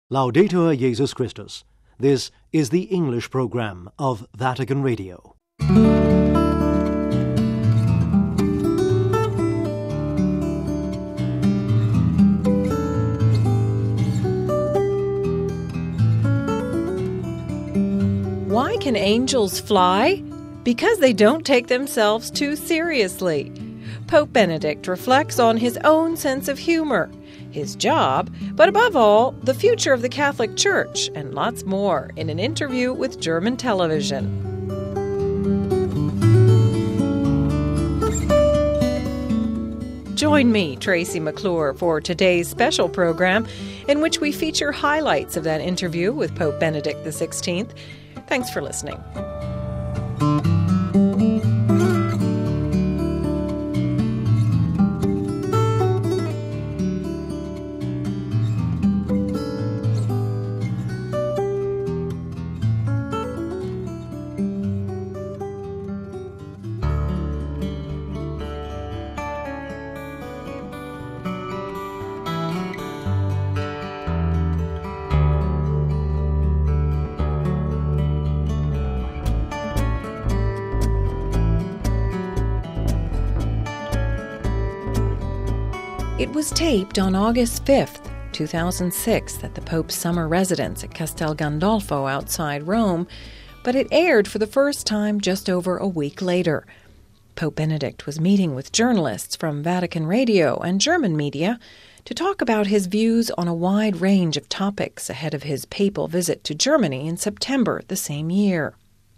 Laudetur Jesus Christus. This is the English program of Vatican Radio. Why can angels fly? Because they don't take themselves too seriously. Pope Benedict reflects on his own sense of humor, his job, but above all, the future of the Catholic Church, and lots more in an interview with German television. Join me, Tracy McClure, for today's special program in which we feature highlights of that interview with Pope Benedict XVI. Thanks for listening. It was taped on August 5th, 2006, at the Pope's summer residence at Castel Gandolfo outside Rome, but it aired for the first time just over a week later. Pope Benedict was meeting with journalists from Vatican Radio and German media to talk about his views on a wide range of topics ahead of his papal visit to Germany in September the same year.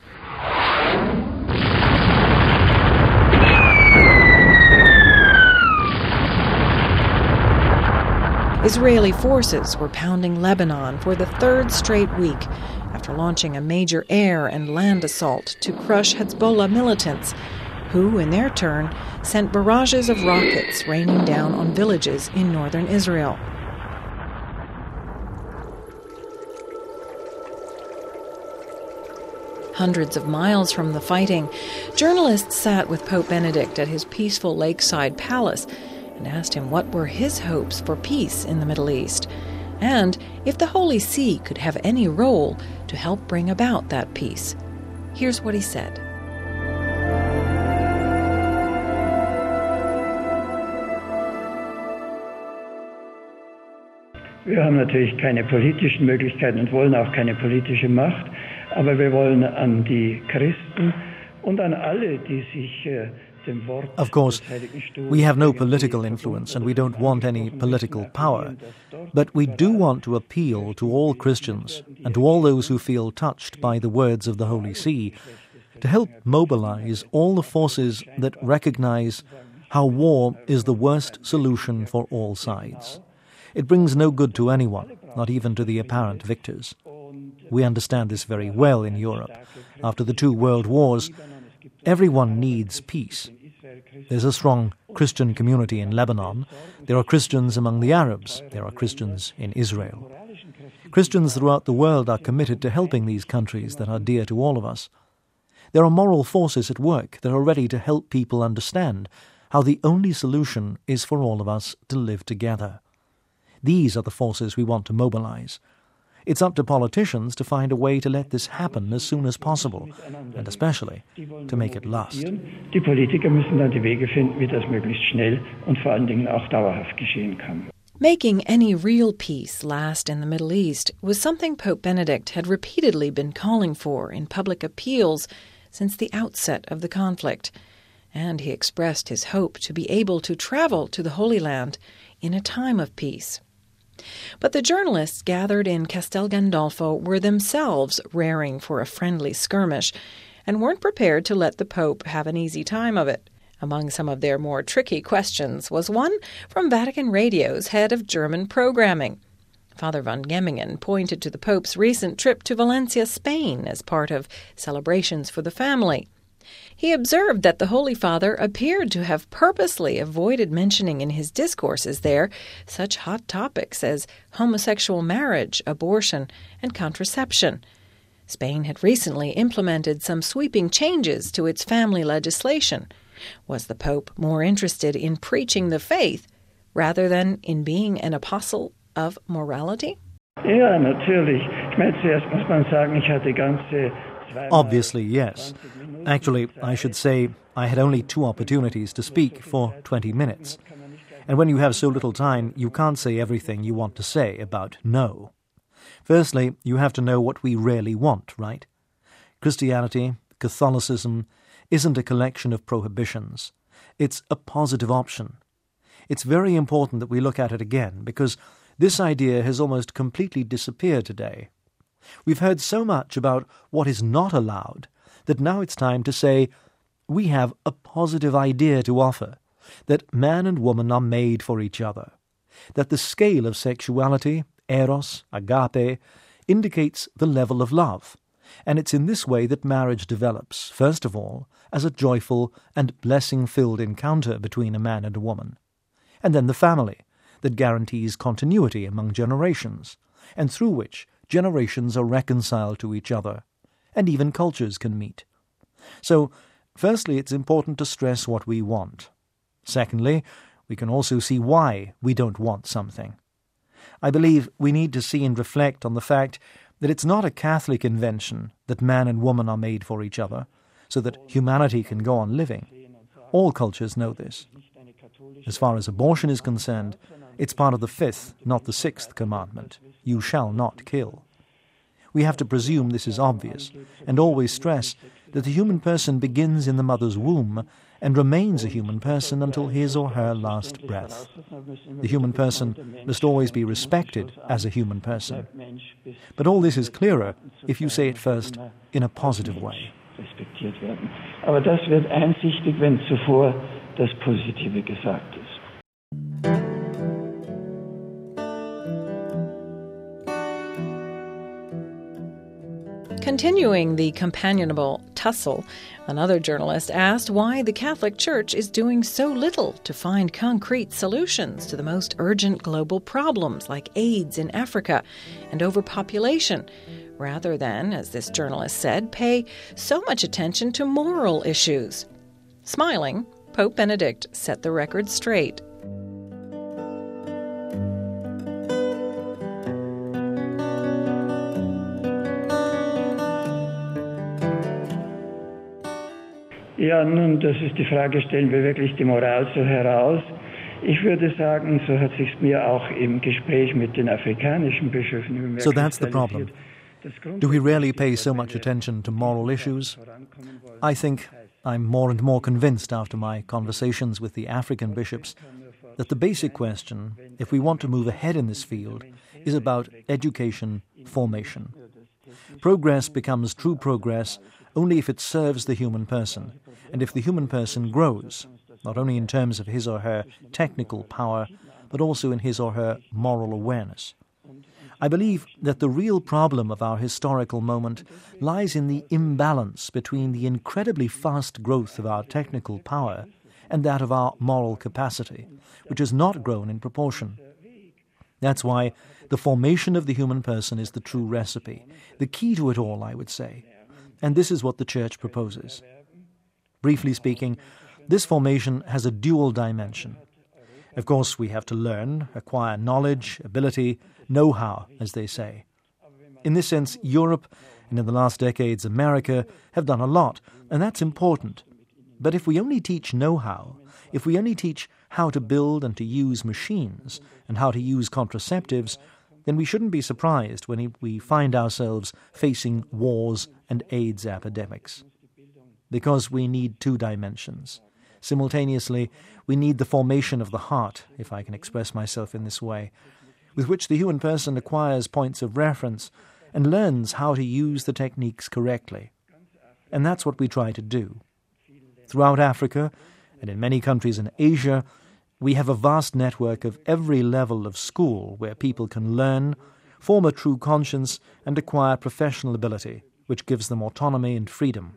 Israeli forces were pounding Lebanon for the third straight week after launching a major air and land assault to crush Hezbollah militants, who, in their turn, sent barrages of rockets raining down on villages in northern Israel. Hundreds of miles from the fighting, journalists sat with Pope Benedict at his peaceful lakeside palace and asked him what were his hopes for peace in the Middle East, and if the Holy See could have any role to help bring about that peace. Here's what he said. Wir haben natürlich keine politischen Möglichkeiten und wollen auch keine politische Macht, aber wir wollen an die Christen und an alle, die sich Of course, we have no political influence and we don't want any political power, but we do want to appeal to all Christians and to all those who feel touched by the words of the Holy See to help mobilize all the forces that recognize how war is the worst solution for all sides. It brings no good to anyone, not even to the apparent victors. We understand this very well in Europe. After the two world wars, everyone needs peace. There's a strong Christian community in Lebanon. There are Christians among the Arabs. There are Christians in Israel. Christians throughout the world are committed to helping these countries that are dear to all of us. There are moral forces at work that are ready to help people understand how the only solution is for all of us to live together. These are the forces we want to mobilize. It's up to politicians to find a way to let this happen as soon as possible, and especially to make it last. Die Politiker müssen dann die Wege finden, wie das möglichst schnell und vor allen Dingen auch dauerhaft geschehen kann. Making any real peace last in the Middle East was something Pope Benedict had repeatedly been calling for in public appeals since the outset of the conflict, and he expressed his hope to be able to travel to the Holy Land in a time of peace. But the journalists gathered in Castel Gandolfo were themselves raring for a friendly skirmish and weren't prepared to let the Pope have an easy time of it. Among some of their more tricky questions was one from Vatican Radio's head of German programming. Father von Gemmingen pointed to the Pope's recent trip to Valencia, Spain, as part of celebrations for the family. He observed that the Holy Father appeared to have purposely avoided mentioning in his discourses there such hot topics as homosexual marriage, abortion, and contraception. Spain had recently implemented some sweeping changes to its family legislation. Was the Pope more interested in preaching the faith rather than in being an apostle of morality? Ja, natürlich. Ich meine, zuerst muss man sagen, ich hatte ganze Obviously, yes. Actually, I should say I had only 2 opportunities to speak for 20 minutes. And when you have so little time, you can't say everything you want to say about no. Firstly, you have to know what we really want, right? Christianity, Catholicism, isn't a collection of prohibitions. It's a positive option. It's very important that we look at it again, because this idea has almost completely disappeared today. We've heard so much about what is not allowed that now it's time to say, we have a positive idea to offer, that man and woman are made for each other, that the scale of sexuality, eros, agape, indicates the level of love, and it's in this way that marriage develops, first of all, as a joyful and blessing-filled encounter between a man and a woman, and then the family, that guarantees continuity among generations, and through which generations are reconciled to each other, and even cultures can meet. So, firstly, it's important to stress what we want. Secondly, we can also see why we don't want something. I believe we need to see and reflect on the fact that it's not a Catholic invention that man and woman are made for each other, so that humanity can go on living. All cultures know this. As far as abortion is concerned, it's part of the 5th, not the 6th commandment. You shall not kill. We have to presume this is obvious, and always stress that the human person begins in the mother's womb and remains a human person until his or her last breath. The human person must always be respected as a human person. But all this is clearer if you say it first in a positive way. Respektiert werden. Aber das wird einsichtig, wenn zuvor das Positive gesagt ist. Continuing the companionable tussle, another journalist asked why the Catholic Church is doing so little to find concrete solutions to the most urgent global problems like AIDS in Africa and overpopulation, rather than, as this journalist said, pay so much attention to moral issues. Smiling, Pope Benedict set the record straight. Ja, nun, das ist die Frage, stellen wir wirklich die Moral so heraus? Ich würde sagen, so hat sich's mir auch im Gespräch mit den afrikanischen Bischöfen So that's the problem. Do we really pay so much attention to moral issues? I think I'm more and more convinced after my conversations with the African bishops that the basic question, if we want to move ahead in this field, is about education formation. Progress becomes true progress only if it serves the human person, and if the human person grows, not only in terms of his or her technical power, but also in his or her moral awareness. I believe that the real problem of our historical moment lies in the imbalance between the incredibly fast growth of our technical power and that of our moral capacity, which has not grown in proportion. That's why the formation of the human person is the true recipe, the key to it all, I would say. And this is what the Church proposes. Briefly speaking, this formation has a dual dimension. Of course, we have to learn, acquire knowledge, ability, know-how, as they say. In this sense, Europe, and in the last decades America, have done a lot, and that's important. But if we only teach know-how, if we only teach how to build and to use machines, and how to use contraceptives, then we shouldn't be surprised when we find ourselves facing wars and AIDS epidemics. Because we need 2 dimensions. Simultaneously, we need the formation of the heart, if I can express myself in this way, with which the human person acquires points of reference and learns how to use the techniques correctly. And that's what we try to do. Throughout Africa, and in many countries in Asia, we have a vast network of every level of school where people can learn, form a true conscience, and acquire professional ability, which gives them autonomy and freedom.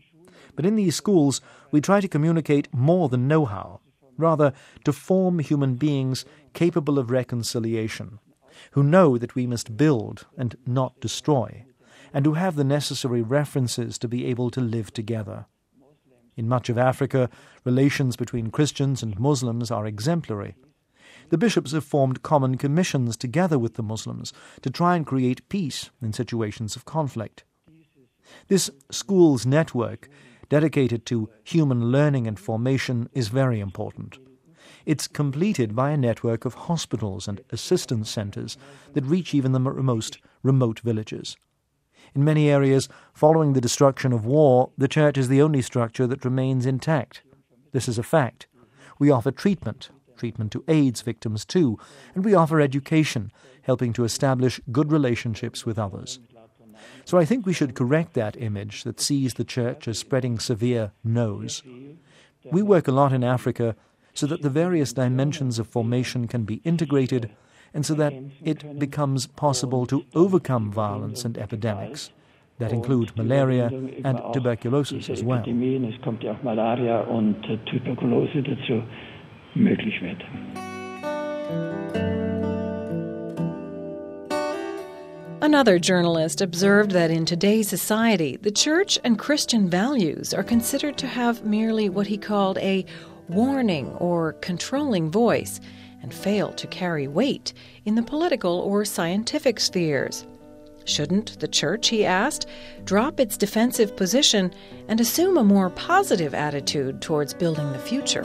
But in these schools, we try to communicate more than know-how, rather to form human beings capable of reconciliation, who know that we must build and not destroy, and who have the necessary references to be able to live together. In much of Africa, relations between Christians and Muslims are exemplary. The bishops have formed common commissions together with the Muslims to try and create peace in situations of conflict. This schools network, dedicated to human learning and formation, is very important. It's completed by a network of hospitals and assistance centres that reach even the most remote villages. In many areas, following the destruction of war, the church is the only structure that remains intact. This is a fact. We offer treatment to AIDS victims too, and we offer education, helping to establish good relationships with others. So I think we should correct that image that sees the church as spreading severe no's. We work a lot in Africa so that the various dimensions of formation can be integrated and so that it becomes possible to overcome violence and epidemics that include malaria and tuberculosis as well. Es kommt ja auch Malaria und Tuberkulose dazu möglich wird. Another journalist observed that in today's society, the church and Christian values are considered to have merely what he called a warning or controlling voice and fail to carry weight in the political or scientific spheres. Shouldn't the church, he asked, drop its defensive position and assume a more positive attitude towards building the future?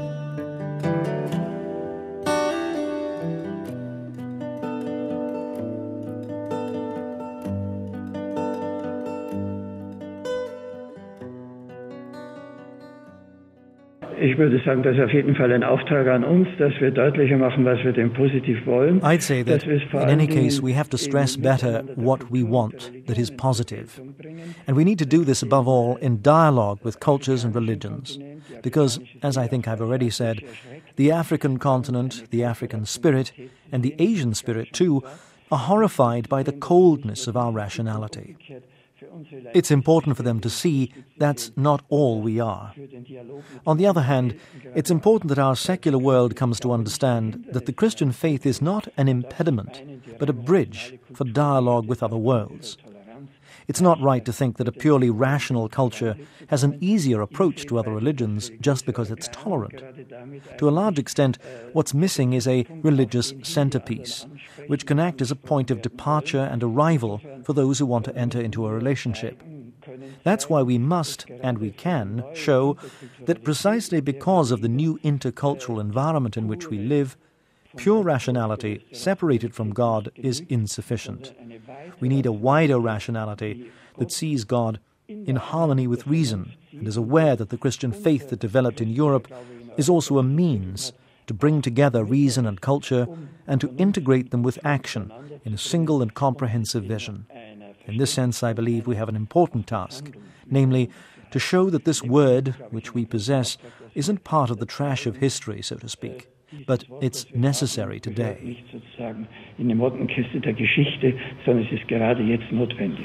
Ich würde sagen, das ist auf jeden Fall ein Auftrag an uns, dass wir deutlicher machen, was wir denn positiv wollen. I'd say that in any case we have to stress better what we want that is positive. And we need to do this above all in dialogue with cultures and religions. Because, as I think I've already said, the African continent, the African spirit, and the Asian spirit too, are horrified by the coldness of our rationality. It's important for them to see that's not all we are. On the other hand, it's important that our secular world comes to understand that the Christian faith is not an impediment, but a bridge for dialogue with other worlds. It's not right to think that a purely rational culture has an easier approach to other religions just because it's tolerant. To a large extent, what's missing is a religious centerpiece, which can act as a point of departure and arrival for those who want to enter into a relationship. That's why we must, and we can, show that precisely because of the new intercultural environment in which we live, pure rationality, separated from God, is insufficient. We need a wider rationality that sees God in harmony with reason and is aware that the Christian faith that developed in Europe is also a means to bring together reason and culture and to integrate them with action in a single and comprehensive vision. In this sense, I believe we have an important task, namely, to show that this word, which we possess, isn't part of the trash of history, so to speak, but it's necessary today. Nicht sozusagen in die Mottenkiste der Geschichte, sondern es ist gerade jetzt notwendig.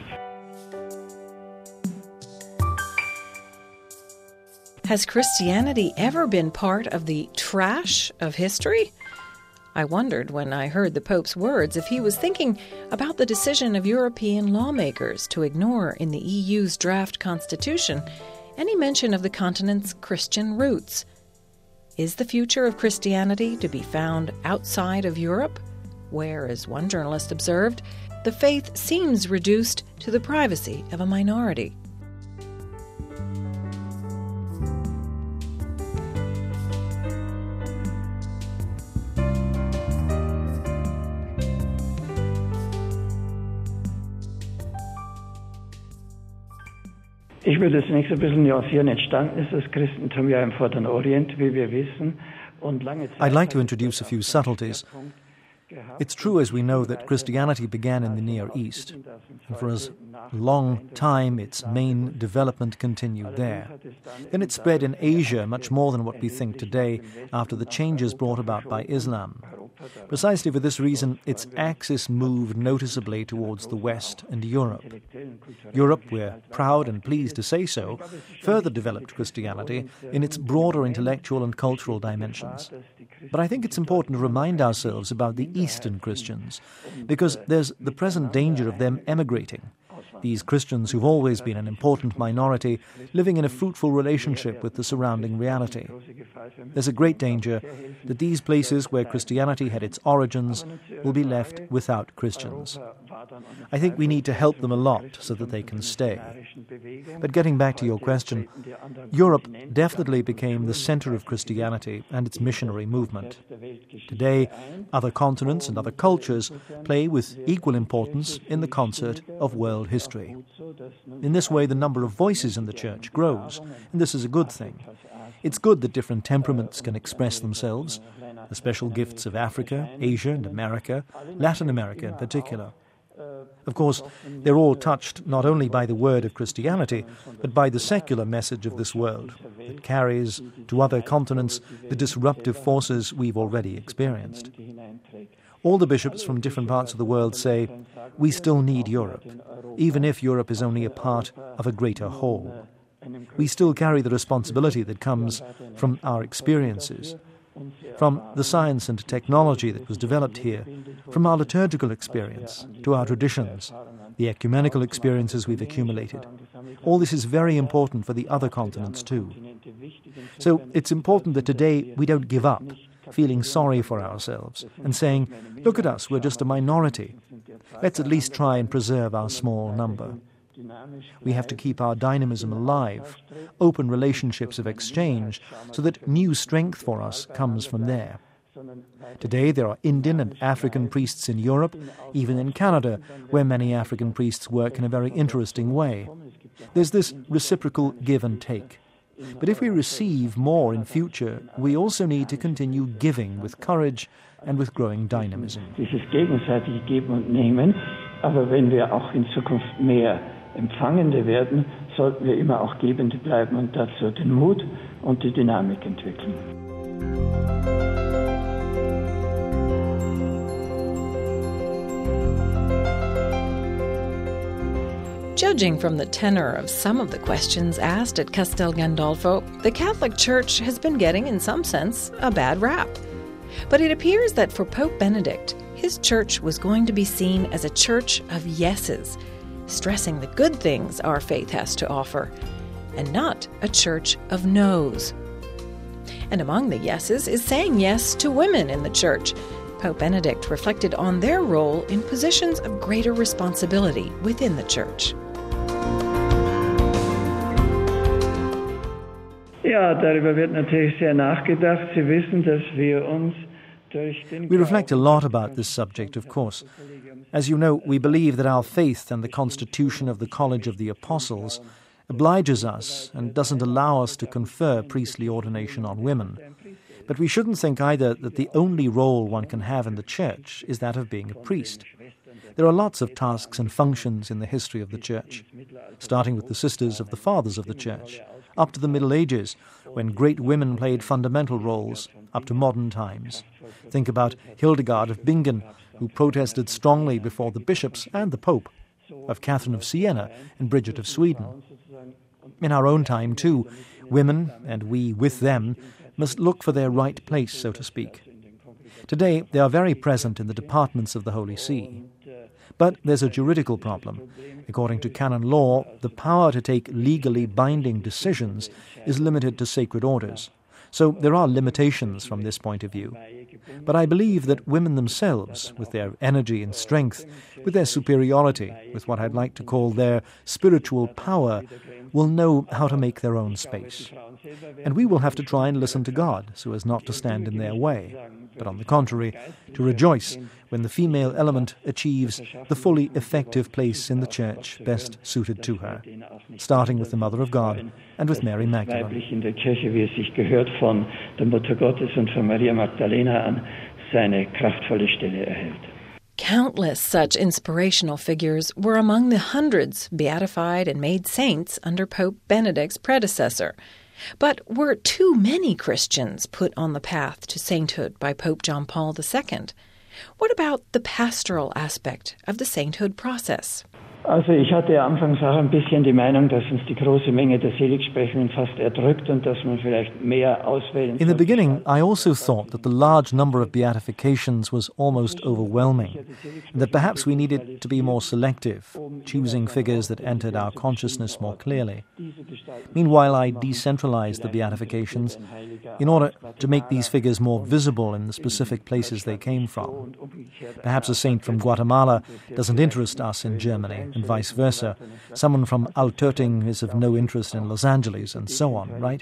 Has Christianity ever been part of the trash of history? I wondered when I heard the Pope's words if he was thinking about the decision of European lawmakers to ignore in the EU's draft constitution any mention of the continent's Christian roots. Is the future of Christianity to be found outside of Europe, where, as one journalist observed, the faith seems reduced to the privacy of a minority? Ich würde zunächst ein bisschen nuancieren. Entstanden ist das Christentum ja im Vorderen Orient, wie wir wissen. Und lange Zeit I'd like to introduce a few subtleties. It's true, as we know, that Christianity began in the Near East, and for a long time its main development continued there. Then it spread in Asia much more than what we think today after the changes brought about by Islam. Precisely for this reason, its axis moved noticeably towards the West and Europe. Europe, we're proud and pleased to say so, further developed Christianity in its broader intellectual and cultural dimensions. But I think it's important to remind ourselves about the Eastern Christians, because there's the present danger of them emigrating, these Christians who've always been an important minority living in a fruitful relationship with the surrounding reality. There's a great danger that these places where Christianity had its origins will be left without Christians. I think we need to help them a lot so that they can stay. But getting back to your question, Europe definitely became the center of Christianity and its missionary movement. Today, other continents and other cultures play with equal importance in the concert of world history. In this way, the number of voices in the church grows, and this is a good thing. It's good that different temperaments can express themselves, the special gifts of Africa, Asia and America, Latin America in particular. Of course, they're all touched not only by the word of Christianity, but by the secular message of this world that carries to other continents the disruptive forces we've already experienced. All the bishops from different parts of the world say, we still need Europe, even if Europe is only a part of a greater whole. We still carry the responsibility that comes from our experiences, from the science and technology that was developed here, from our liturgical experience to our traditions, the ecumenical experiences we've accumulated. All this is very important for the other continents too. So it's important that today we don't give up, feeling sorry for ourselves and saying, look at us, we're just a minority. Let's at least try and preserve our small number. We have to keep our dynamism alive, open relationships of exchange, so that new strength for us comes from there. Today there are Indian and African priests in Europe, even in Canada, where many African priests work in a very interesting way. There's this reciprocal give and take. But if we receive more in future, we also need to continue giving with courage and with growing dynamism. Dieses gegenseitige Geben und Nehmen, aber wenn wir auch in Zukunft mehr Empfangende werden, sollten wir immer auch Gebende bleiben und dazu den Mut und die Dynamik entwickeln. Judging from the tenor of some of the questions asked at Castel Gandolfo, the Catholic Church has been getting, in some sense, a bad rap. But it appears that for Pope Benedict, his church was going to be seen as a church of yeses, stressing the good things our faith has to offer, and not a church of no's. And among the yeses is saying yes to women in the church. Pope Benedict reflected on their role in positions of greater responsibility within the church. Ja, darüber wird natürlich sehr nachgedacht. Sie wissen, dass wir uns We reflect a lot about this subject, of course. As you know, we believe that our faith and the constitution of the College of the Apostles obliges us and doesn't allow us to confer priestly ordination on women. But we shouldn't think either that the only role one can have in the Church is that of being a priest. There are lots of tasks and functions in the history of the Church, starting with the sisters of the fathers of the Church, up to the Middle Ages, when great women played fundamental roles, up to modern times. Think about Hildegard of Bingen, who protested strongly before the bishops and the Pope, of Catherine of Siena and Bridget of Sweden. In our own time, too, women, and we with them, must look for their right place, so to speak. Today, they are very present in the departments of the Holy See. But there's a juridical problem. According to canon law, the power to take legally binding decisions is limited to sacred orders. So there are limitations from this point of view. But I believe that women themselves, with their energy and strength, with their superiority, with what I'd like to call their spiritual power, will know how to make their own space. And we will have to try and listen to God so as not to stand in their way, but on the contrary, to rejoice when the female element achieves the fully effective place in the Church best suited to her, starting with the Mother of God and with Mary Magdalene. In der Kirche, wie es sich gehört, von der Mutter Gottes und von Maria Magdalena an, seine kraftvolle Stelle erhält. Countless such inspirational figures were among the hundreds beatified and made saints under Pope Benedict's predecessor. But were too many Christians put on the path to sainthood by Pope John Paul II? What about the pastoral aspect of the sainthood process? Also ich hatte anfangs auch ein bisschen die Meinung, dass uns die große Menge der Seligsprechungen fast erdrückt und dass man vielleicht mehr auswählen sollte. In the beginning, I also thought that the large number of beatifications was almost overwhelming, and that perhaps we needed to be more selective, choosing figures that entered our consciousness more clearly. Meanwhile, I decentralized the beatifications in order to make these figures more visible in the specific places they came from. Perhaps a saint from Guatemala doesn't interest us in Germany, and vice versa. Someone from Altötting is of no interest in Los Angeles, and so on, right?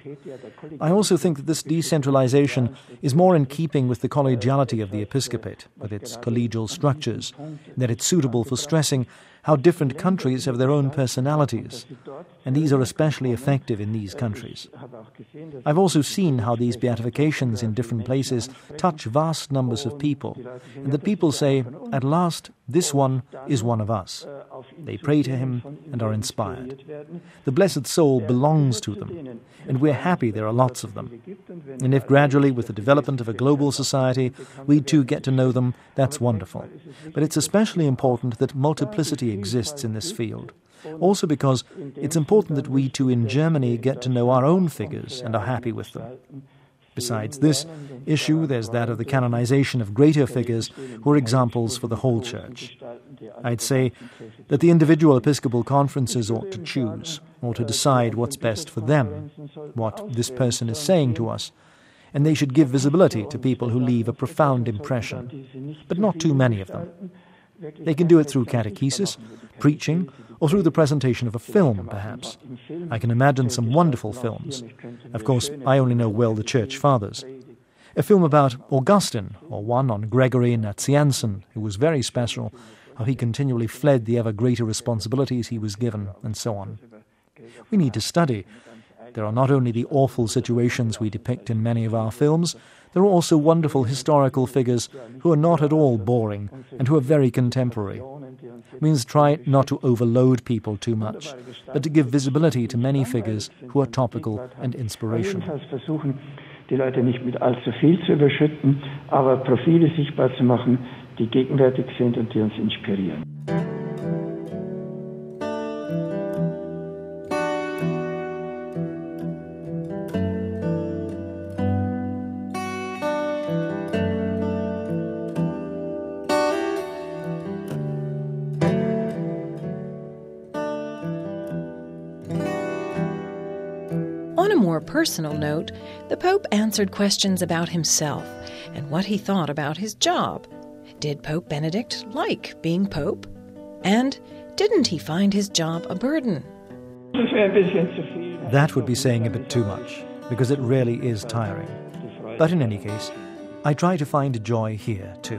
I also think that this decentralization is more in keeping with the collegiality of the episcopate, with its collegial structures, that it's suitable for stressing how different countries have their own personalities, and these are especially effective in these countries. I've also seen how these beatifications in different places touch vast numbers of people, and that people say, at last, this one is one of us. They pray to him and are inspired. The blessed soul belongs to them, and we're happy there are lots of them. And if gradually, with the development of a global society, we too get to know them, that's wonderful. But it's especially important that multiplicity exists in this field. Also because it's important that we too in Germany get to know our own figures and are happy with them. Besides this issue, there's that of the canonization of greater figures who are examples for the whole Church. I'd say that the individual episcopal conferences ought to choose, or to decide what's best for them, what this person is saying to us, and they should give visibility to people who leave a profound impression, but not too many of them. They can do it through catechesis, preaching, or through the presentation of a film, perhaps. I can imagine some wonderful films. Of course, I only know well the Church Fathers. A film about Augustine, or one on Gregory Nazianzen, who was very special, how he continually fled the ever greater responsibilities he was given, and so on. We need to study. There are not only the awful situations we depict in many of our films, there are also wonderful historical figures who are not at all boring and who are very contemporary. It means try not to overload people too much, but to give visibility to many figures who are topical and inspirational. Versuchen, die Leute nicht mit allzu viel zu überschütten, aber Profile sichtbar zu machen, die gegenwärtig sind und die uns inspirieren. On a more personal note, the Pope answered questions about himself and what he thought about his job. Did Pope Benedict like being Pope? And didn't he find his job a burden? That would be saying a bit too much, because it really is tiring. But in any case, I try to find joy here too.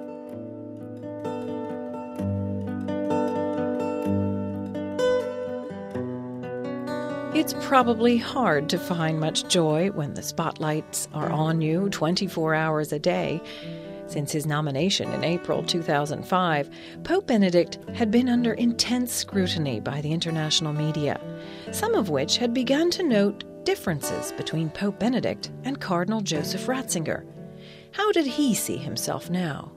It's probably hard to find much joy when the spotlights are on you 24 hours a day. Since his nomination in April 2005, Pope Benedict had been under intense scrutiny by the international media, some of which had begun to note differences between Pope Benedict and Cardinal Joseph Ratzinger. How did he see himself now?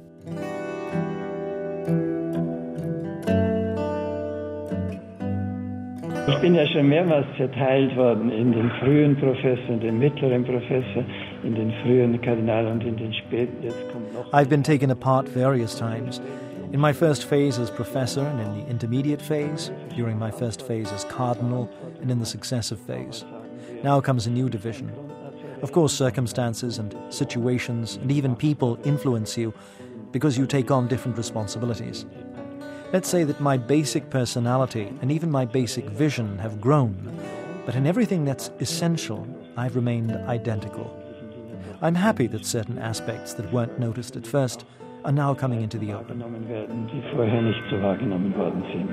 Ich bin ja schon mehrmals zerteilt worden in den frühen Professor, in den mittleren Professor, in den frühen Kardinal und in den späten. Jetzt kommt noch. I've been taken apart various times. In my first phase as professor and in the intermediate phase, during my first phase as cardinal and in the successive phase. Now comes a new division. Of course, circumstances and situations and even people influence you because you take on different responsibilities. Let's say that my basic personality and even my basic vision have grown, but in everything that's essential, I've remained identical. I'm happy that certain aspects that weren't noticed at first are now coming into the open. Die vorher nicht so wahrgenommen worden sind.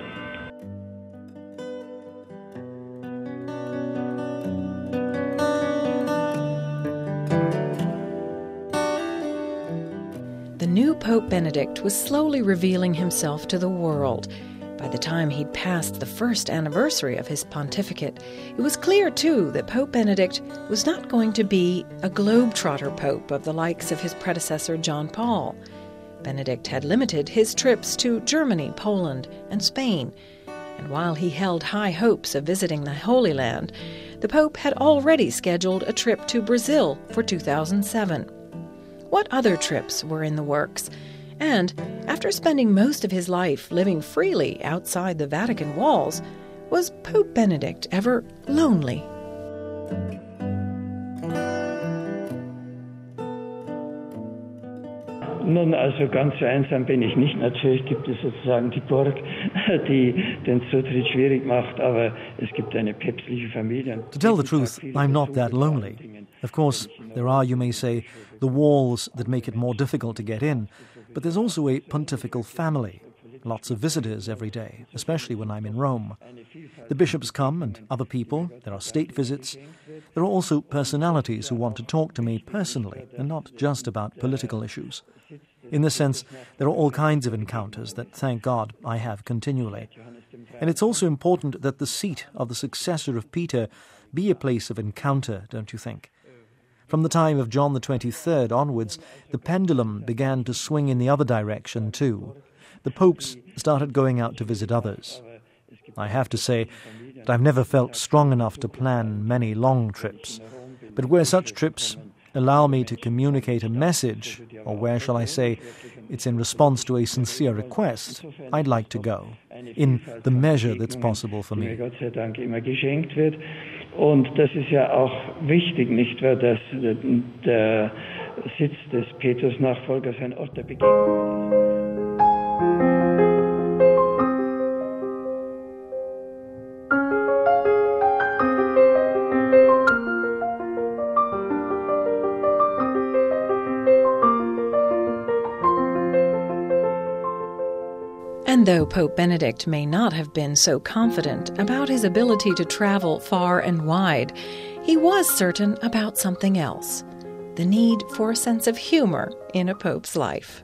The new Pope Benedict was slowly revealing himself to the world. By the time he'd passed the first anniversary of his pontificate, it was clear, too, that Pope Benedict was not going to be a globetrotter pope of the likes of his predecessor John Paul. Benedict had limited his trips to Germany, Poland, and Spain, And while he held high hopes of visiting the Holy Land, the Pope had already scheduled a trip to Brazil for 2007. What other trips were in the works? And after spending most of his life living freely outside the Vatican walls, was Pope Benedict ever lonely? Nun, also ganz so einsam bin ich nicht. Natürlich gibt es sozusagen die Burg, die den Zutritt schwierig macht, aber es gibt eine päpstliche Familie. To tell the truth, I'm not that lonely. Of course, there are, you may say, the walls that make it more difficult to get in, but there's also a pontifical family. Lots of visitors every day, especially when I'm in Rome. The bishops come and other people. There are state visits. There are also personalities who want to talk to me personally and not just about political issues. In this sense, there are all kinds of encounters that, thank God, I have continually. And it's also important that the seat of the successor of Peter be a place of encounter, don't you think? From the time of John the 23rd onwards, the pendulum began to swing in the other direction too. The popes started going out to visit others. I have to say that I've never felt strong enough to plan many long trips. But where such trips allow me to communicate a message, or where shall I say, it's in response to a sincere request, I'd like to go, in the measure that's possible for me. Gott sei Dank immer geschenkt wird. Und das ist ja auch wichtig, nicht wahr, dass der Sitz des Petrus-Nachfolgers ein Ort der Begegnung ist. And though Pope Benedict may not have been so confident about his ability to travel far and wide, he was certain about something else: the need for a sense of humor in a pope's life.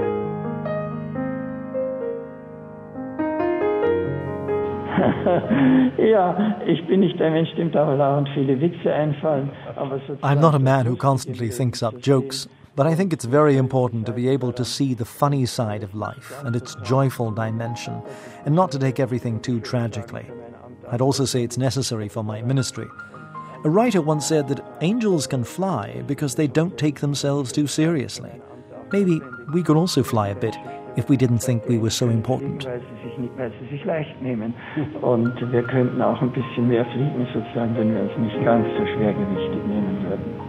Ja, ich bin nicht ein Mensch, dem dauernd viele Witze einfallen. I'm not a man who constantly thinks up jokes, but I think it's very important to be able to see the funny side of life and its joyful dimension, and not to take everything too tragically. I'd also say it's necessary for my ministry. A writer once said that angels can fly because they don't take themselves too seriously. Maybe we could also fly a bit if we didn't think we were so important. Weil sie sich leicht nehmen. Und wir könnten auch ein bisschen mehr fliegen, sozusagen, wenn wir uns nicht ganz so schwergewichtig nehmen würden.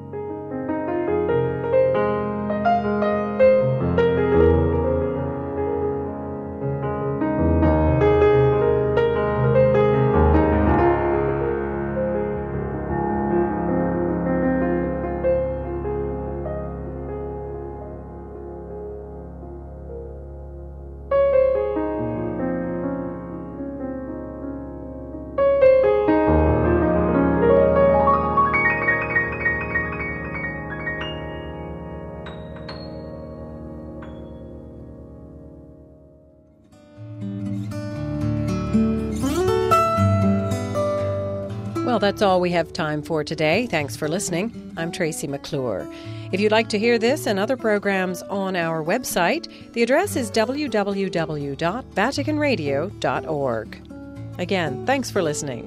Well, that's all we have time for today. Thanks for listening. I'm Tracy McClure. If you'd like to hear this and other programs on our website, the address is www.vaticanradio.org. Again, thanks for listening.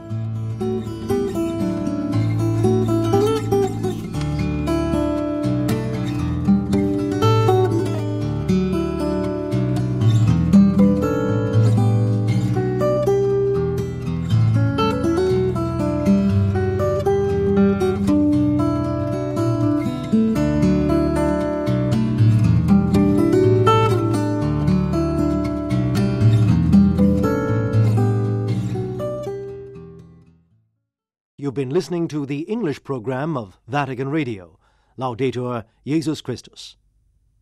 You've been listening to the English program of Vatican Radio. Laudetur Jesus Christus.